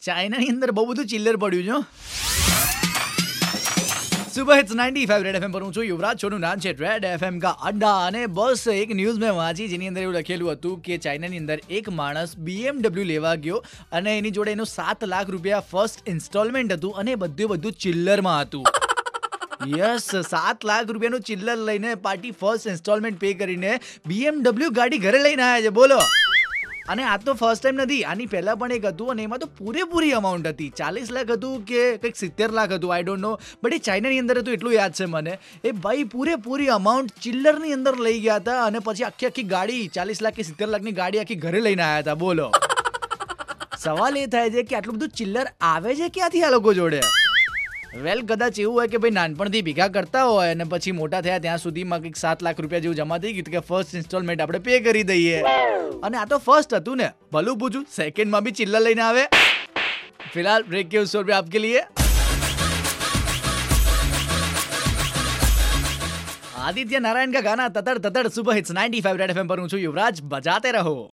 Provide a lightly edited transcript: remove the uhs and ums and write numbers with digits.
ચાઇનાની અંદર બહુ બધું ચિલ્લર પડ્યું છે. सुबह हिट्स 95 रेड एफएम पर હું છું યુવરાજ. છોનું નામ છે રેડ એફએમ કા અડ્ડા. અને બસ એક ન્યૂઝ મેં વાંચી જેની અંદર એવું લખેલું હતું કે ચાઇનાની અંદર એક માણસ BMW લેવા ગયો અને એની જોડે એનું 7 લાખ રૂપિયા ફર્સ્ટ ઇન્સ્ટોલમેન્ટ હતું અને બધું ચિલ્લરમાં હતું. યસ, 7 લાખ રૂપિયાનું ચિલ્લર લઈને પાર્ટી ફર્સ્ટ ઇન્સ્ટોલમેન્ટ પે કરીને BMW ગાડી ઘરે લઈને આવ્યા છે. બોલો. અને આ તો ફર્સ્ટ ટાઈમ નથી, આની પહેલા પણ એક હતું અને એમાં તો પૂરેપૂરી અમાઉન્ટ હતી. 40 લાખ હતું કે કંઈક 70 લાખ હતું, આઈ ડોન્ટ નો, બટ એ ચાઇનાની અંદર હતું એટલું યાદ છે મને. એ ભાઈ પૂરેપૂરી અમાઉન્ટ ચિલ્લરની અંદર લઈ ગયા હતા અને પછી આખી ગાડી 40 લાખ કે 70 લાખની ગાડી આખી ઘરે લઈને આવ્યા હતા. બોલો. સવાલ એ થાય છે કે આટલું બધું ચિલ્લર આવે છે ક્યાંથી આ લોકો જોડે? વેલ, કદાચ એવું હોય કે ભાઈ નાનપણથી ભેગા કરતા હોય અને પછી મોટા થયા ત્યાં સુધીમાં કંઈક 7 લાખ રૂપિયા જેવું જમા થઈ ગયું કે ફર્સ્ટ ઇન્સ્ટોલમેન્ટ આપણે પે કરી દઈએ. અને આ તો ફર્સ્ટ હતું ને, ભલું પૂછું સેકન્ડમાં બી ચિલ્લર લઈને આવે. ફિલહાલ બ્રેક के उस पे आपके लिए आदित्य नारायण का गाना ततड़ ततड़. सुबह हिट्स 95 रेड एफएम पर हूं છું યુવરાજ. બજાતે રહો.